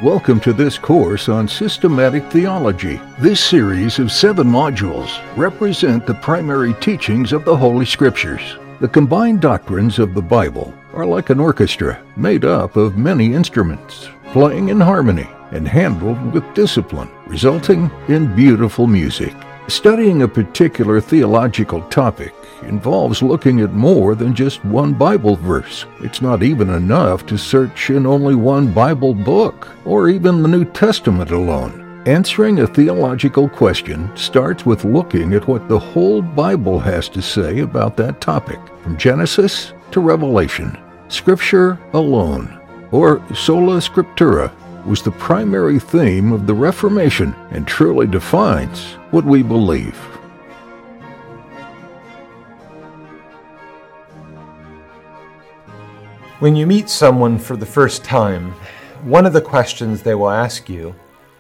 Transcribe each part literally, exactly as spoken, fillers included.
Welcome to this course on systematic theology. This series of seven modules represent the primary teachings of the Holy Scriptures. The combined doctrines of the Bible are like an orchestra made up of many instruments, playing in harmony and handled with discipline, resulting in beautiful music. Studying a particular theological topic involves looking at more than just one Bible verse. It's not even enough to search in only one Bible book, or even the New Testament alone. Answering a theological question starts with looking at what the whole Bible has to say about that topic, from Genesis to Revelation. Scripture alone, or sola scriptura, was the primary theme of the Reformation and truly defines what we believe. When you meet someone for the first time, one of the questions they will ask you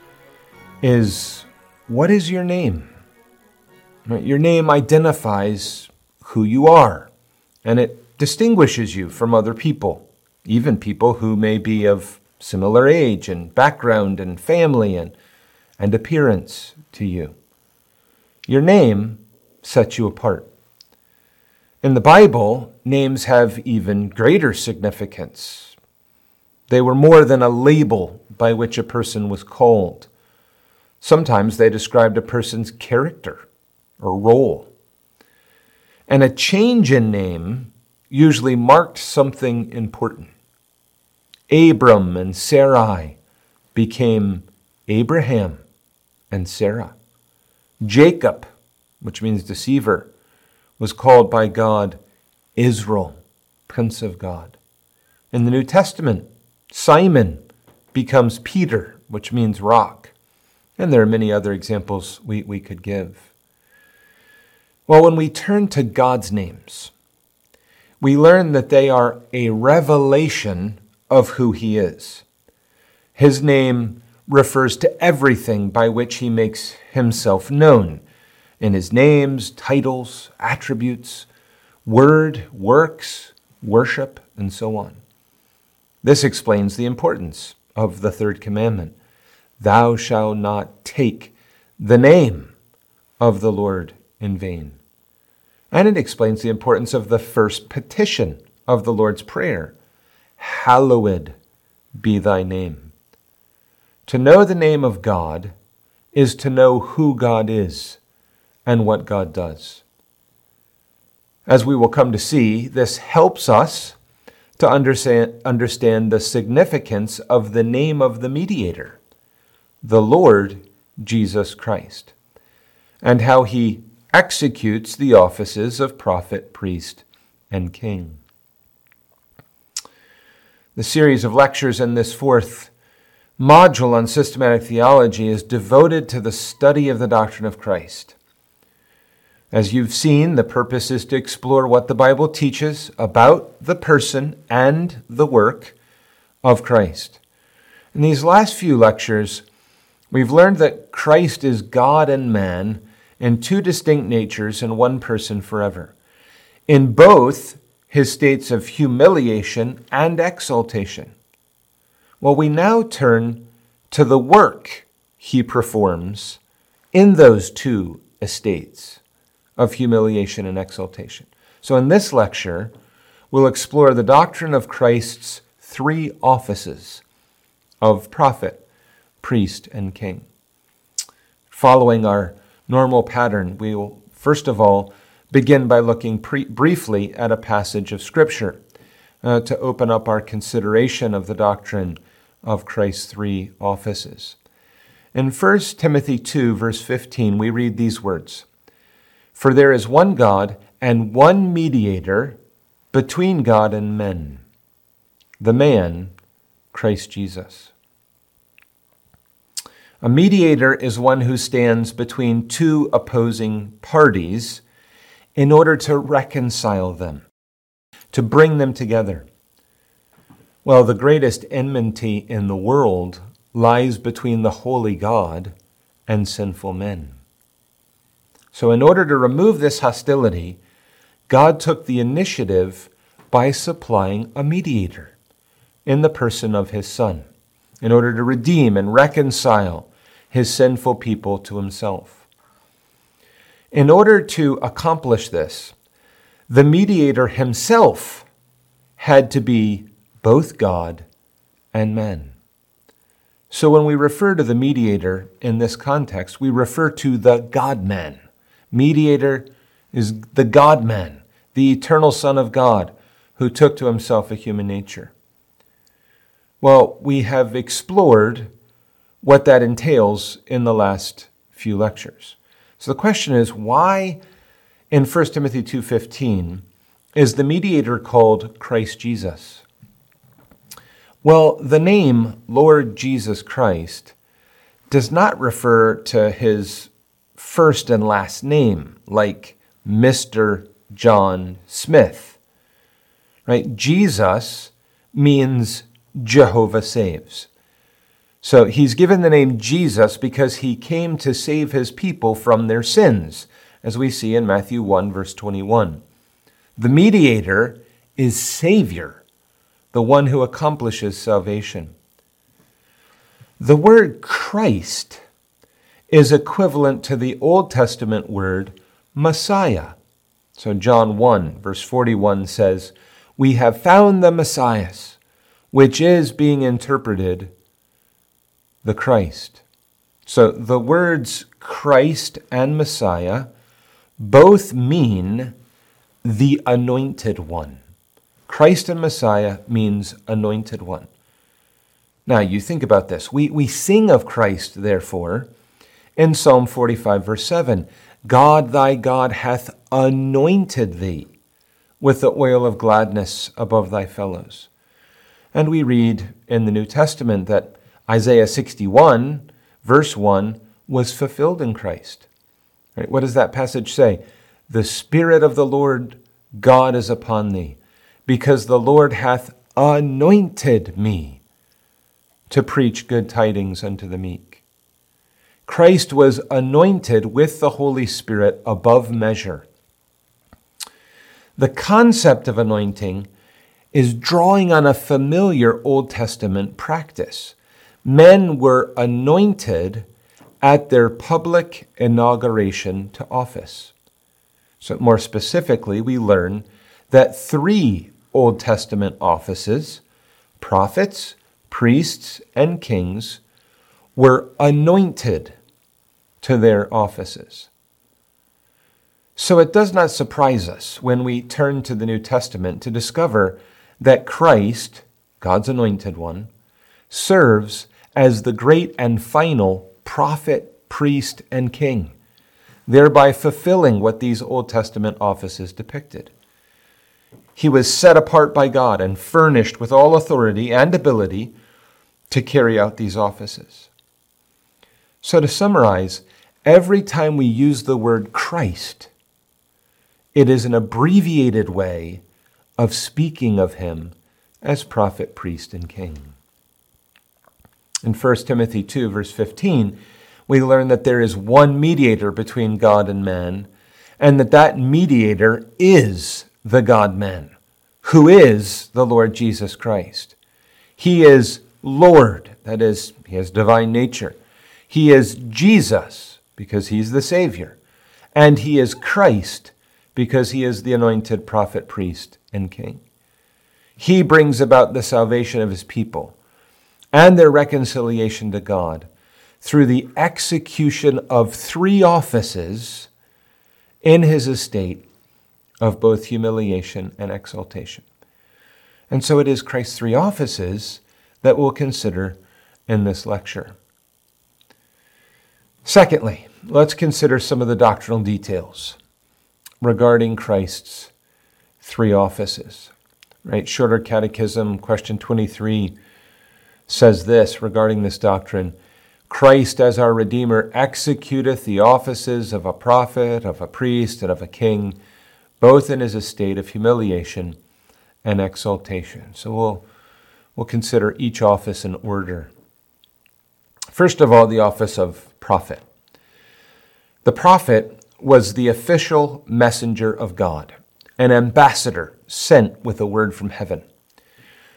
is, what is your name? Your name identifies who you are, and it distinguishes you from other people, even people who may be of similar age and background and family and, and appearance to you. Your name sets you apart. In the Bible, names have even greater significance. They were more than a label by which a person was called. Sometimes they described a person's character or role. And a change in name usually marked something important. Abram and Sarai became Abraham and Sarah. Jacob, which means deceiver, was called by God Israel, Prince of God. In the New Testament, Simon becomes Peter, which means rock. And there are many other examples we, we could give. Well, when we turn to God's names, we learn that they are a revelation of who He is. His name refers to everything by which He makes Himself known, in His names, titles, attributes, word, works, worship, and so on. This explains the importance of the third commandment. Thou shalt not take the name of the Lord in vain. And it explains the importance of the first petition of the Lord's Prayer. Hallowed be thy name. To know the name of God is to know who God is and what God does. As we will come to see, this helps us to understand, understand the significance of the name of the mediator, the Lord Jesus Christ, and how He executes the offices of prophet, priest, and king. The series of lectures in this fourth module on systematic theology is devoted to the study of the doctrine of Christ. As you've seen, the purpose is to explore what the Bible teaches about the person and the work of Christ. In these last few lectures, we've learned that Christ is God and man in two distinct natures in one person forever. In both His states of humiliation and exaltation. Well, we now turn to the work He performs in those two estates of humiliation and exaltation. So in this lecture, we'll explore the doctrine of Christ's three offices of prophet, priest, and king. Following our normal pattern, we will first of all begin by looking pre- briefly at a passage of Scripture uh, to open up our consideration of the doctrine of Christ's three offices. In First Timothy two, verse fifteen, we read these words, For there is one God and one mediator between God and men, the man, Christ Jesus. A mediator is one who stands between two opposing parties in order to reconcile them, to bring them together. Well, the greatest enmity in the world lies between the holy God and sinful men. So in order to remove this hostility, God took the initiative by supplying a mediator in the person of His Son. in order to redeem and reconcile his sinful people to himself. In order to accomplish this, the mediator himself had to be both God and man. So when we refer to the mediator in this context, we refer to the God-man. Mediator is the God-man, the eternal Son of God, who took to himself a human nature. Well, we have explored what that entails in the last few lectures. So the question is, why in First Timothy two fifteen is the mediator called Christ Jesus? Well, the name Lord Jesus Christ does not refer to his first and last name, like Mister John Smith. Right? Jesus means Jehovah saves. So he's given the name Jesus because he came to save his people from their sins, as we see in Matthew one, verse twenty-one. The mediator is Savior, the one who accomplishes salvation. The word Christ is equivalent to the Old Testament word Messiah. So John one, verse forty-one says, "We have found the Messiah," which is being interpreted the Christ. So the words Christ and Messiah both mean the anointed one. Christ and Messiah means anointed one. Now you think about this. We, we sing of Christ, therefore, in Psalm forty-five, verse seven, "God thy God hath anointed thee with the oil of gladness above thy fellows." And we read in the New Testament that Isaiah sixty-one, verse one, was fulfilled in Christ. Right? What does that passage say? "The Spirit of the Lord God is upon thee, because the Lord hath anointed me to preach good tidings unto the meek." Christ was anointed with the Holy Spirit above measure. The concept of anointing is drawing on a familiar Old Testament practice. Men were anointed at their public inauguration to office. So more specifically, we learn that three Old Testament offices, prophets, priests, and kings, were anointed to their offices. So it does not surprise us when we turn to the New Testament to discover that Christ, God's anointed one, serves as the great and final prophet, priest, and king, thereby fulfilling what these Old Testament offices depicted. He was set apart by God and furnished with all authority and ability to carry out these offices. So to summarize, every time we use the word Christ, it is an abbreviated way of speaking of him as prophet, priest, and king. In First Timothy two, verse fifteen, we learn that there is one mediator between God and man, and that that mediator is the God-man, who is the Lord Jesus Christ. He is Lord, that is, he has divine nature. He is Jesus, because he's the Savior. And he is Christ, because he is the anointed prophet, priest, and king. He brings about the salvation of his people and their reconciliation to God through the execution of three offices in his estate of both humiliation and exaltation. And so it is Christ's three offices that we'll consider in this lecture. Secondly, let's consider some of the doctrinal details regarding Christ's three offices. Right? Shorter Catechism, question twenty-three, says this regarding this doctrine: "Christ as our Redeemer executeth the offices of a prophet, of a priest, and of a king, both in his estate of humiliation and exaltation." So we'll, we'll consider each office in order. First of all, the office of prophet. The prophet was the official messenger of God, an ambassador sent with a word from heaven.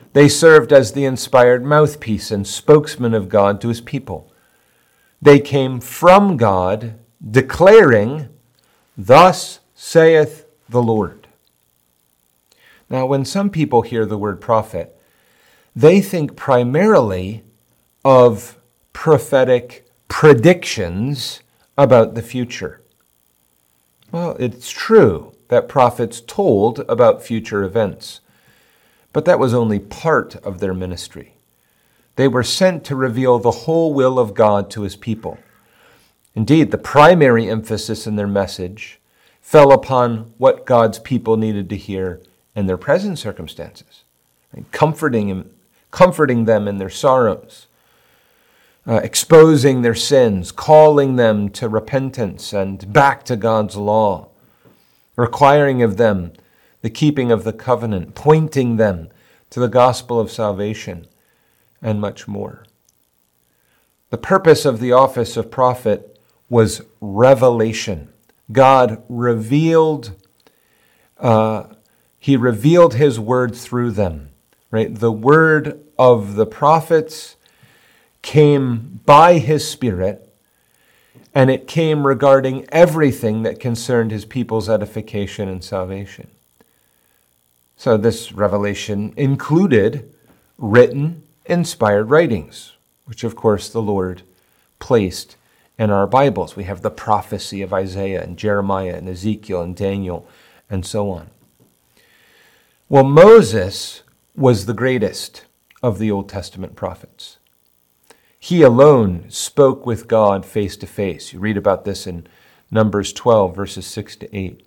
They served as the inspired mouthpiece and spokesman of God to his people. They came from God, declaring, "Thus saith the Lord." Now, when some people hear the word prophet, they think primarily of prophetic predictions about the future. Well, it's true that prophets told about future events, but that was only part of their ministry. They were sent to reveal the whole will of God to his people. Indeed, the primary emphasis in their message fell upon what God's people needed to hear in their present circumstances, right? comforting, him, comforting them in their sorrows, uh, exposing their sins, calling them to repentance and back to God's law, requiring of them the keeping of the covenant, pointing them to the gospel of salvation, and much more. The purpose of the office of prophet was revelation. God revealed, uh, he revealed his word through them, right? The word of the prophets came by his Spirit, and it came regarding everything that concerned his people's edification and salvation. So this revelation included written, inspired writings, which of course the Lord placed in our Bibles. We have the prophecy of Isaiah and Jeremiah and Ezekiel and Daniel and so on. Well, Moses was the greatest of the Old Testament prophets. He alone spoke with God face to face. You read about this in Numbers twelve, verses six to eight.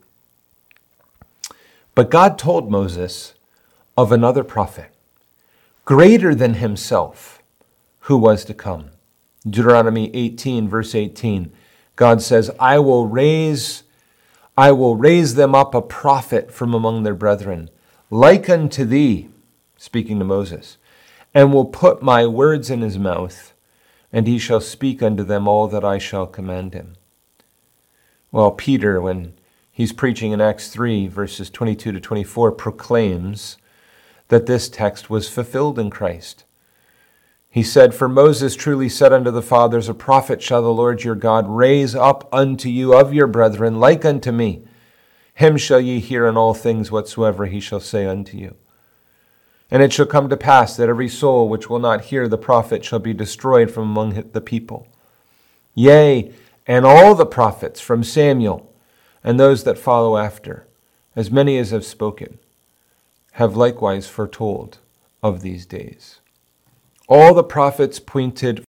But God told Moses of another prophet, greater than himself, who was to come. Deuteronomy eighteen, verse eighteen, God says, I will raise, I will raise them up a prophet from among their brethren, like unto thee, speaking to Moses, and will put my words in his mouth, and he shall speak unto them all that I shall command him. Well, Peter, when he's preaching in Acts three, verses twenty-two to twenty-four, proclaims that this text was fulfilled in Christ. He said, For Moses truly said unto the fathers, A prophet shall the Lord your God raise up unto you of your brethren, like unto me. Him shall ye hear in all things whatsoever he shall say unto you. And it shall come to pass that every soul which will not hear the prophet shall be destroyed from among the people. Yea, and all the prophets from Samuel and those that follow after, as many as have spoken, have likewise foretold of these days. All the prophets pointed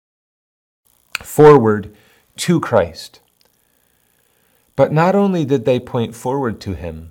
forward to Christ. But not only did they point forward to him,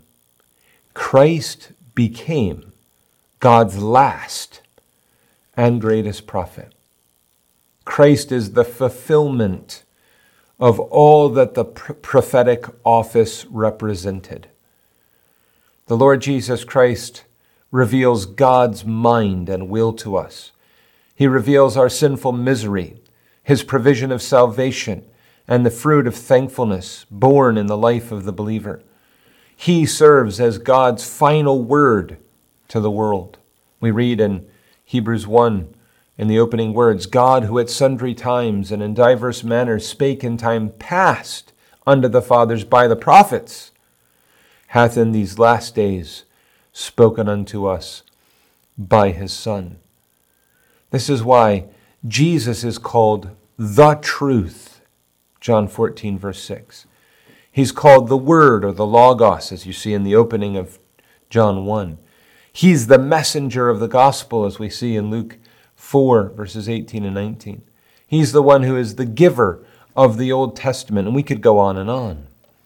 Christ became God's last and greatest prophet. Christ is the fulfillment of all that the prophetic office represented. The Lord Jesus Christ reveals God's mind and will to us. He reveals our sinful misery, his provision of salvation, and the fruit of thankfulness born in the life of the believer. He serves as God's final word to the world. We read in Hebrews one, in the opening words, God, who at sundry times and in diverse manners spake in time past unto the fathers by the prophets, hath in these last days spoken unto us by his Son. This is why Jesus is called the truth. John fourteen, verse six. He's called the Word or the Logos, as you see in the opening of John one. He's the messenger of the gospel, as we see in Luke four, verses eighteen and nineteen. He's the one who is the giver of the Old Testament, and we could go on and on.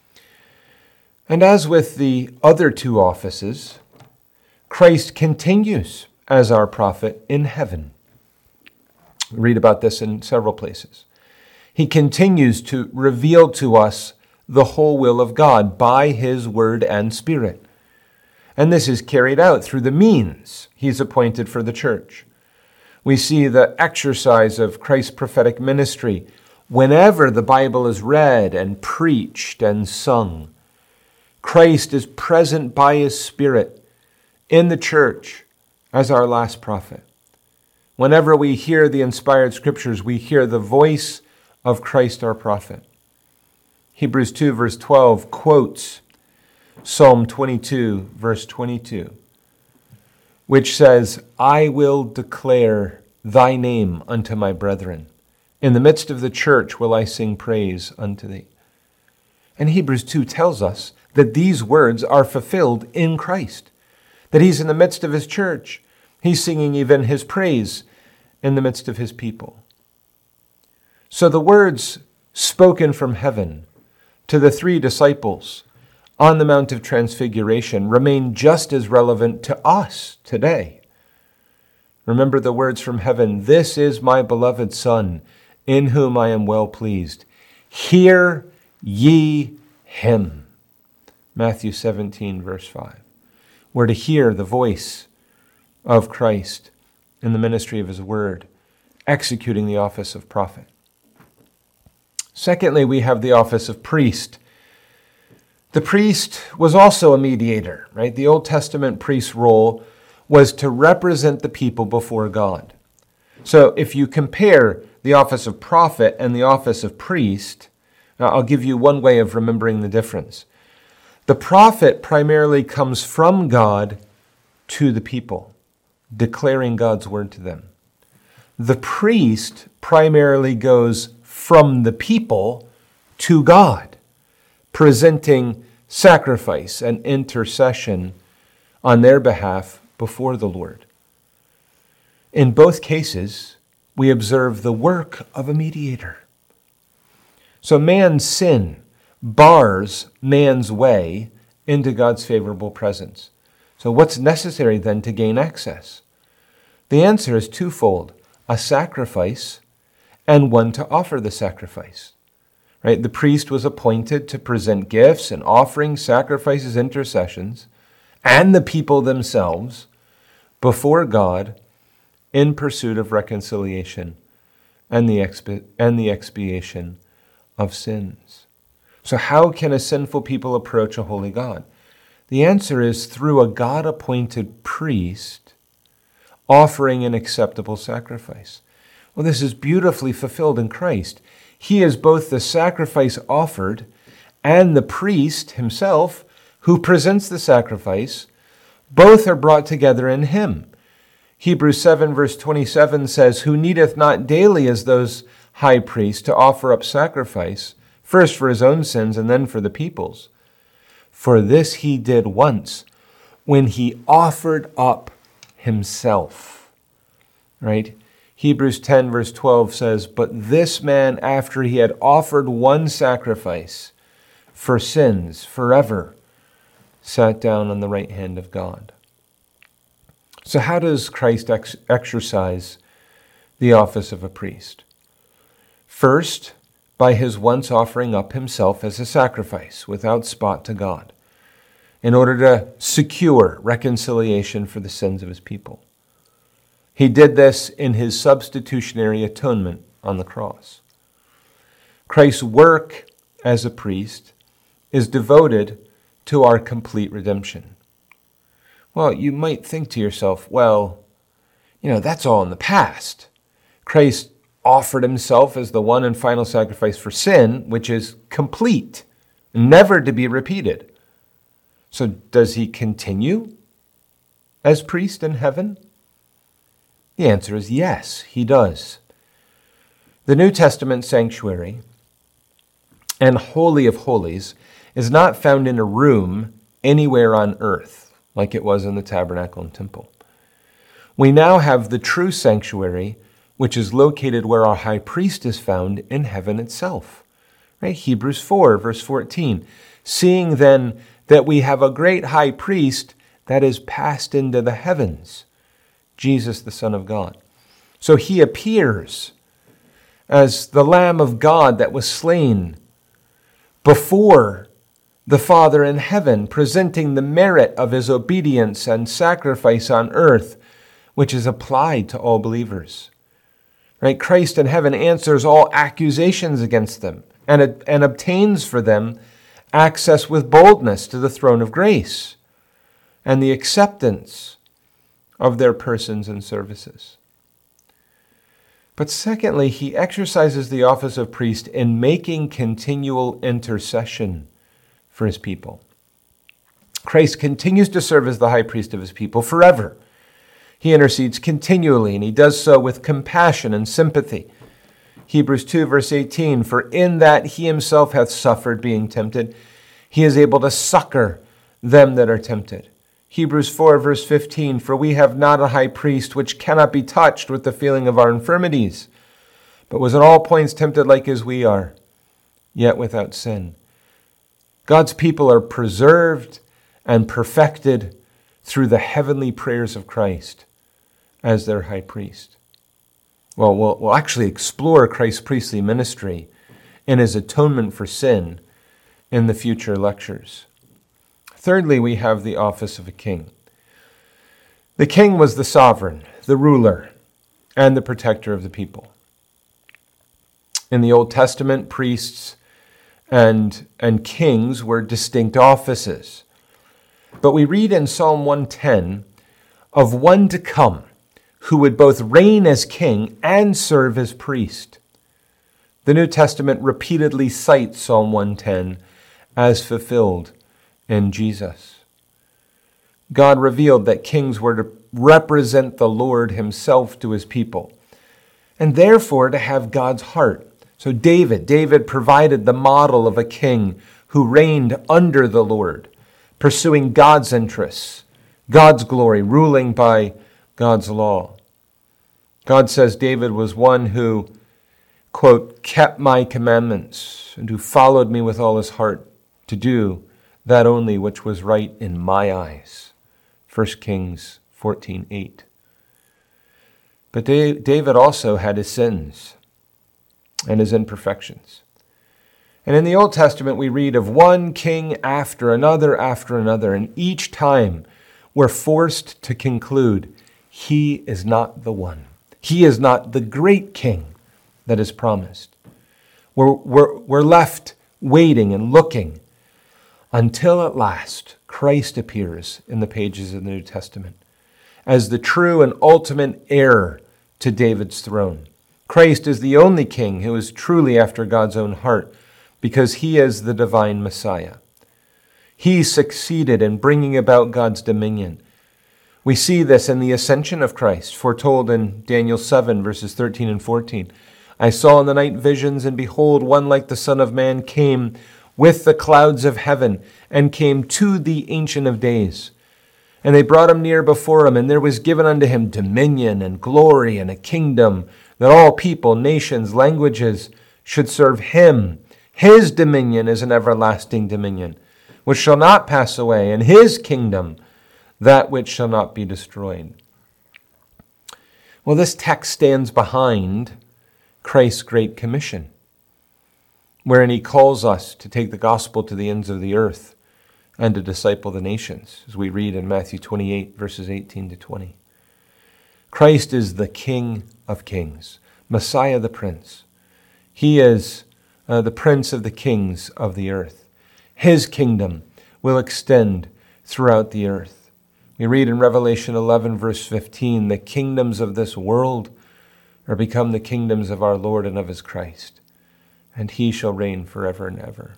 And as with the other two offices, Christ continues as our prophet in heaven. We read about this in several places. He continues to reveal to us the whole will of God by his word and spirit. And this is carried out through the means he's appointed for the church. We see the exercise of Christ's prophetic ministry whenever the Bible is read and preached and sung. Christ is present by his Spirit in the church as our last prophet. Whenever we hear the inspired scriptures, we hear the voice of Christ our prophet. Hebrews two verse twelve quotes Psalm twenty-two verse twenty-two, which says, I will declare thy name unto my brethren. In the midst of the church will I sing praise unto thee. And Hebrews two tells us that these words are fulfilled in Christ, that he's in the midst of his church. He's singing even his praise in the midst of his people. So the words spoken from heaven to the three disciples on the Mount of Transfiguration remain just as relevant to us today. Remember the words from heaven, this is my beloved Son, in whom I am well pleased. Hear ye him. Matthew seventeen, verse five. We're to hear the voice of Christ in the ministry of his word, executing the office of prophet. Secondly, we have the office of priest. The priest was also a mediator, right? The Old Testament priest's role was to represent the people before God. So if you compare the office of prophet and the office of priest, now I'll give you one way of remembering the difference. The prophet primarily comes from God to the people, declaring God's word to them. The priest primarily goes from the people to God, presenting sacrifice and intercession on their behalf before the Lord. In both cases, we observe the work of a mediator. So man's sin bars man's way into God's favorable presence. So what's necessary then to gain access? The answer is twofold: a sacrifice and one to offer the sacrifice. Right? The priest was appointed to present gifts and offerings, sacrifices, intercessions, and the people themselves before God in pursuit of reconciliation and the expi- and the expiation of sins. So how can a sinful people approach a holy God? The answer is through a God-appointed priest offering an acceptable sacrifice. Well, this is beautifully fulfilled in Christ. He is both the sacrifice offered and the priest himself who presents the sacrifice. Both are brought together in him. Hebrews seven verse twenty-seven says, who needeth not daily as those high priests to offer up sacrifice, first for his own sins and then for the people's. For this he did once, when he offered up himself. Right? Hebrews ten verse twelve says, but this man, after he had offered one sacrifice for sins forever, sat down on the right hand of God. So how does Christ ex- exercise the office of a priest? First, by his once offering up himself as a sacrifice without spot to God, in order to secure reconciliation for the sins of his people. He did this in his substitutionary atonement on the cross. Christ's work as a priest is devoted to our complete redemption. Well, you might think to yourself, well, you know, that's all in the past. Christ offered himself as the one and final sacrifice for sin, which is complete, never to be repeated. So does he continue as priest in heaven? The answer is yes, he does. The New Testament sanctuary and Holy of Holies is not found in a room anywhere on earth, like it was in the tabernacle and temple. We now have the true sanctuary, which is located where our high priest is found in heaven itself. Right? Hebrews four, verse fourteen. Seeing then that we have a great high priest that is passed into the heavens, Jesus, the Son of God. So he appears as the Lamb of God that was slain before the Father in heaven, presenting the merit of his obedience and sacrifice on earth, which is applied to all believers. Right? Christ in heaven answers all accusations against them and, and obtains for them access with boldness to the throne of grace and the acceptance of their persons and services. But secondly, he exercises the office of priest in making continual intercession for his people. Christ continues to serve as the high priest of his people forever. He intercedes continually, and he does so with compassion and sympathy. Hebrews two, verse eighteen, for in that he himself hath suffered being tempted, he is able to succor them that are tempted. Hebrews four, verse fifteen, for we have not a high priest which cannot be touched with the feeling of our infirmities, but was in all points tempted like as we are, yet without sin. God's people are preserved and perfected through the heavenly prayers of Christ as their high priest. Well, we'll, we'll actually explore Christ's priestly ministry and his atonement for sin in the future lectures. Thirdly, we have the office of a king. The king was the sovereign, the ruler, and the protector of the people. In the Old Testament, priests and, and kings were distinct offices. But we read in Psalm one ten of one to come who would both reign as king and serve as priest. The New Testament repeatedly cites Psalm one ten as fulfilled in Jesus. God revealed that kings were to represent the Lord himself to his people, and therefore to have God's heart. So David, David provided the model of a king who reigned under the Lord, pursuing God's interests, God's glory, ruling by God's law. God says David was one who, quote, kept my commandments and who followed me with all his heart to do that only which was right in my eyes. First Kings fourteen eight. But David also had his sins and his imperfections. And in the Old Testament, we read of one king after another after another, and each time we're forced to conclude he is not the one. He is not the great king that is promised. We're, we're, we're left waiting and looking until at last Christ appears in the pages of the New Testament as the true and ultimate heir to David's throne. Christ is the only king who is truly after God's own heart because he is the divine Messiah. He succeeded in bringing about God's dominion. We see this in the ascension of Christ, foretold in Daniel seven, verses thirteen and fourteen. I saw in the night visions, and behold, one like the Son of Man came with the clouds of heaven, and came to the Ancient of Days. And they brought him near before him, and there was given unto him dominion and glory and a kingdom, that all people, nations, languages should serve him. His dominion is an everlasting dominion, which shall not pass away, and his kingdom that which shall not be destroyed. Well, this text stands behind Christ's Great Commission, wherein he calls us to take the gospel to the ends of the earth and to disciple the nations, as we read in Matthew twenty-eight, verses eighteen to twenty. Christ is the King of kings, Messiah the Prince. He is uh, the Prince of the kings of the earth. His kingdom will extend throughout the earth. We read in Revelation eleven, verse fifteen, the kingdoms of this world are become the kingdoms of our Lord and of his Christ, and he shall reign forever and ever.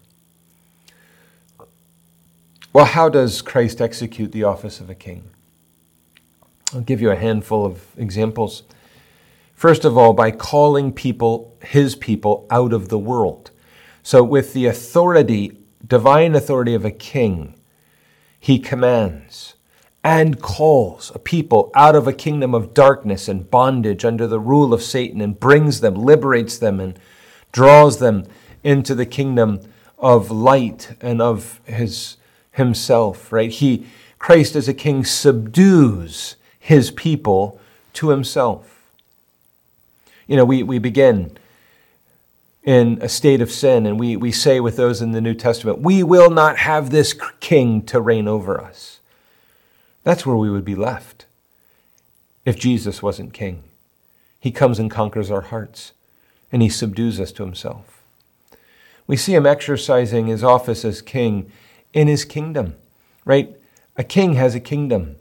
Well, how does Christ execute the office of a king? I'll give you a handful of examples. First of all, by calling people, his people, out of the world. So with the authority, divine authority of a king, he commands and calls a people out of a kingdom of darkness and bondage under the rule of Satan, and brings them, liberates them, and draws them into the kingdom of light and of his himself, right? He, Christ as a king, subdues his people to himself. You know, we, we begin in a state of sin, and we, we say with those in the New Testament, we will not have this king to reign over us. That's where we would be left if Jesus wasn't king. He comes and conquers our hearts, and he subdues us to himself. We see him exercising his office as king in his kingdom, right? A king has a kingdom,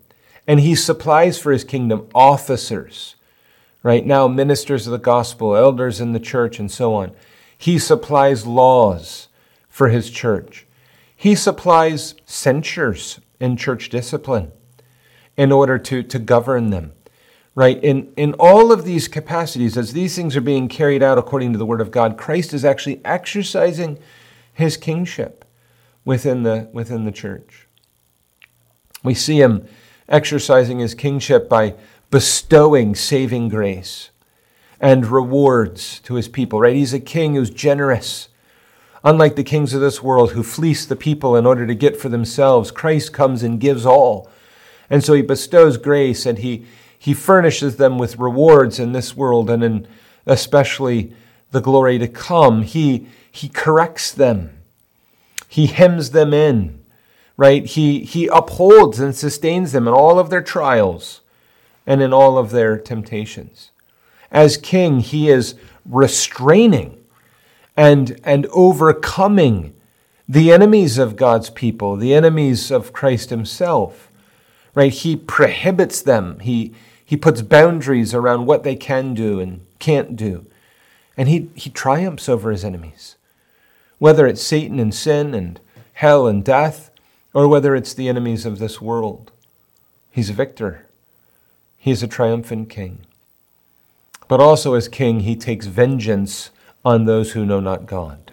And he supplies for his kingdom officers, right? Now ministers of the gospel, elders in the church, and so on. He supplies laws for his church. He supplies censures in church discipline in order to, to govern them, right? In, in all of these capacities, as these things are being carried out according to the word of God, Christ is actually exercising his kingship within the, within the church. We see him exercising his kingship by bestowing saving grace and rewards to his people, right? He's a king who's generous. Unlike the kings of this world who fleece the people in order to get for themselves, Christ comes and gives all. And so he bestows grace, and he, he furnishes them with rewards in this world and in especially the glory to come. He, he corrects them. He hems them in. Right? He, he upholds and sustains them in all of their trials and in all of their temptations. As king, he is restraining and, and overcoming the enemies of God's people, the enemies of Christ himself. Right? He prohibits them. He, he puts boundaries around what they can do and can't do. And he, he triumphs over his enemies. Whether it's Satan and sin and hell and death, or whether it's the enemies of this world. He's a victor. He is a triumphant king. But also as king, he takes vengeance on those who know not God.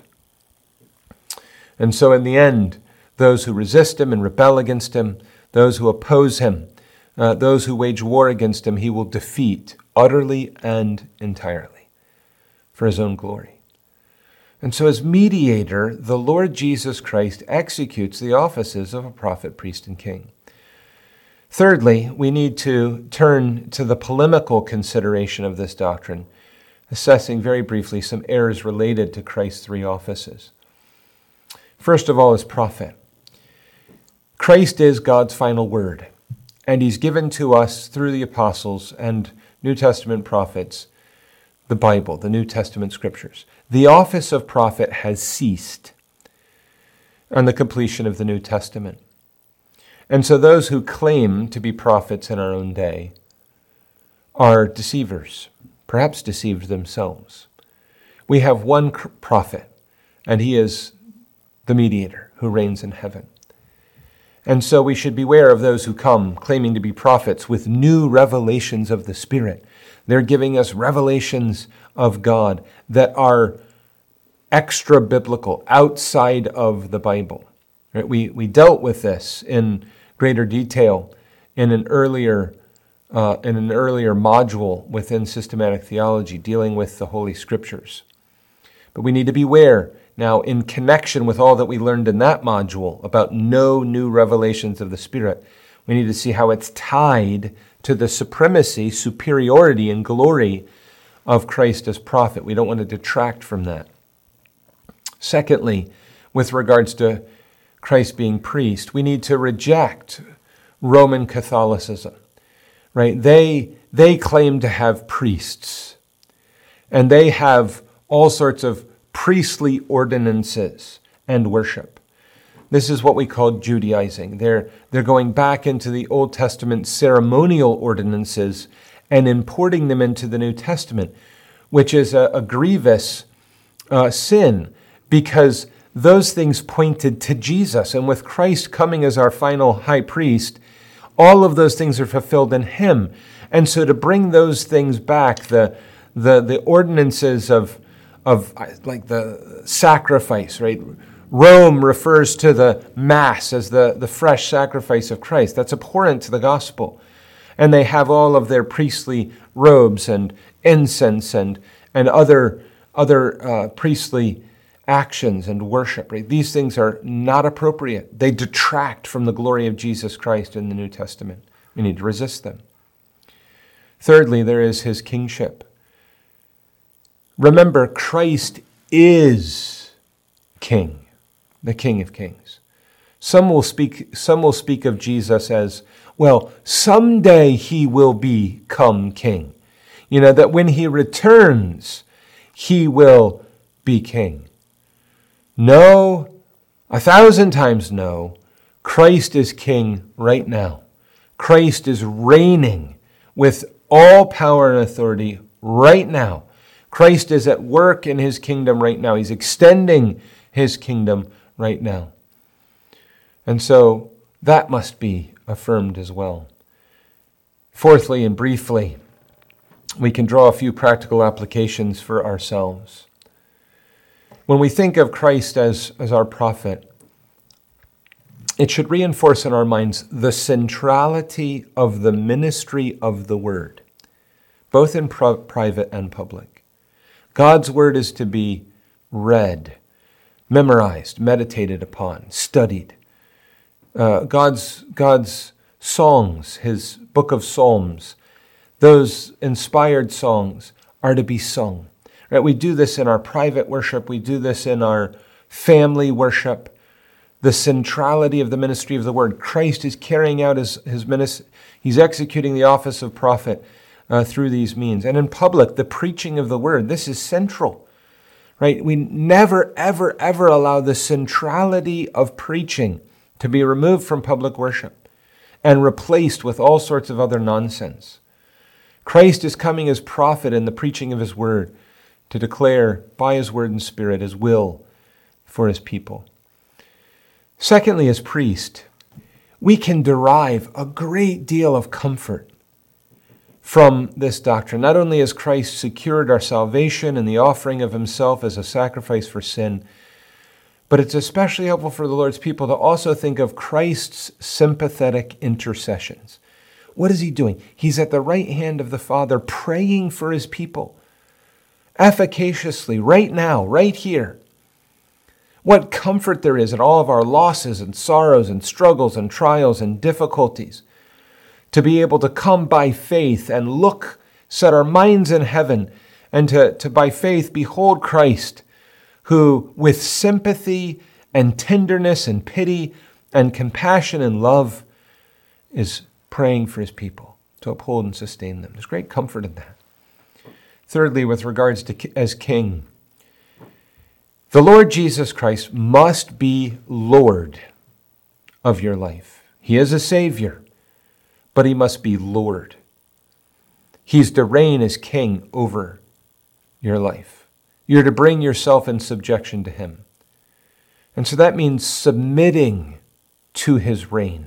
And so in the end, those who resist him and rebel against him, those who oppose him, uh, those who wage war against him, he will defeat utterly and entirely for his own glory. And so as mediator, the Lord Jesus Christ executes the offices of a prophet, priest, and king. Thirdly, we need to turn to the polemical consideration of this doctrine, assessing very briefly some errors related to Christ's three offices. First of all is prophet. Christ is God's final word, and he's given to us through the apostles and New Testament prophets the Bible, the New Testament scriptures. The office of prophet has ceased on the completion of the New Testament. And so those who claim to be prophets in our own day are deceivers, perhaps deceived themselves. We have one prophet, and he is the mediator who reigns in heaven. And so we should beware of those who come claiming to be prophets with new revelations of the Spirit. They're giving us revelations of God that are extra biblical, outside of the Bible. Right? We we dealt with this in greater detail in an earlier uh, in an earlier module within systematic theology, dealing with the Holy Scriptures. But we need to beware now in connection with all that we learned in that module about no new revelations of the Spirit. We need to see how it's tied to the supremacy, superiority, and glory of Christ as prophet. We don't want to detract from that. Secondly, with regards to Christ being priest, we need to reject Roman Catholicism. Right? They they claim to have priests, and they have all sorts of priestly ordinances and worship. This is what we call Judaizing. They're, they're going back into the Old Testament ceremonial ordinances and importing them into the New Testament, which is a, a grievous uh, sin, because those things pointed to Jesus. And with Christ coming as our final high priest, all of those things are fulfilled in him. And so to bring those things back, the, the, the ordinances of, of like the sacrifice, right? Rome refers to the Mass as the, the fresh sacrifice of Christ. That's abhorrent to the gospel. And they have all of their priestly robes and incense and, and other, other uh, priestly actions and worship. Right? These things are not appropriate. They detract from the glory of Jesus Christ in the New Testament. We need to resist them. Thirdly, there is his kingship. Remember, Christ is King. The King of Kings. Some will speak, some will speak of Jesus as, well, someday he will become king. You know, that when he returns, he will be king. No, a thousand times no. Christ is king right now. Christ is reigning with all power and authority right now. Christ is at work in his kingdom right now. He's extending his kingdom right now. And so that must be affirmed as well. Fourthly and briefly, we can draw a few practical applications for ourselves. When we think of Christ as, as our prophet, it should reinforce in our minds the centrality of the ministry of the word, both in pro- private and public. God's word is to be read, memorized, meditated upon, studied. Uh, God's, God's songs, his book of Psalms, those inspired songs are to be sung. Right? We do this in our private worship. We do this in our family worship. The centrality of the ministry of the word. Christ is carrying out his, his ministry. He's executing the office of prophet uh, through these means. And in public, the preaching of the word. This is central. Right? We never, ever, ever allow the centrality of preaching to be removed from public worship and replaced with all sorts of other nonsense. Christ is coming as prophet in the preaching of his word to declare by his word and spirit his will for his people. Secondly, as priest, we can derive a great deal of comfort from this doctrine. Not only has Christ secured our salvation and the offering of himself as a sacrifice for sin, but it's especially helpful for the Lord's people to also think of Christ's sympathetic intercessions. What is he doing? He's at the right hand of the Father praying for his people efficaciously right now, right here. What comfort there is in all of our losses and sorrows and struggles and trials and difficulties to be able to come by faith and look, set our minds in heaven, and to, to by faith behold Christ, who with sympathy and tenderness and pity and compassion and love is praying for his people to uphold and sustain them. There's great comfort in that. Thirdly, with regards to as king, the Lord Jesus Christ must be Lord of your life. He is a Savior, but he must be Lord. He's to reign as king over your life. You're to bring yourself in subjection to him. And so that means submitting to his reign,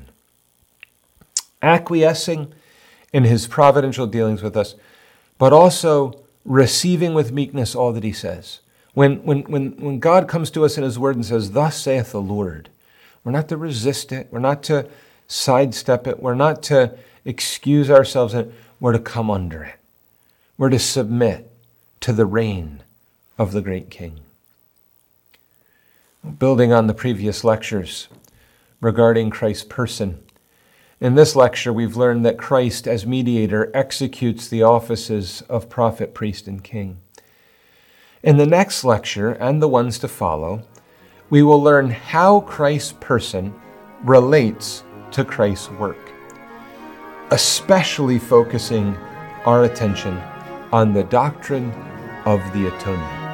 acquiescing in his providential dealings with us, but also receiving with meekness all that he says. When, when, when, when God comes to us in his word and says, "Thus saith the Lord," we're not to resist it. We're not to sidestep it. We're not to excuse ourselves in it. We're to come under it. We're to submit to the reign of the great King. Building on the previous lectures regarding Christ's person, in this lecture we've learned that Christ as mediator executes the offices of prophet, priest, and king. In the next lecture and the ones to follow, we will learn how Christ's person relates to Christ's work, especially focusing our attention on the doctrine of the atonement.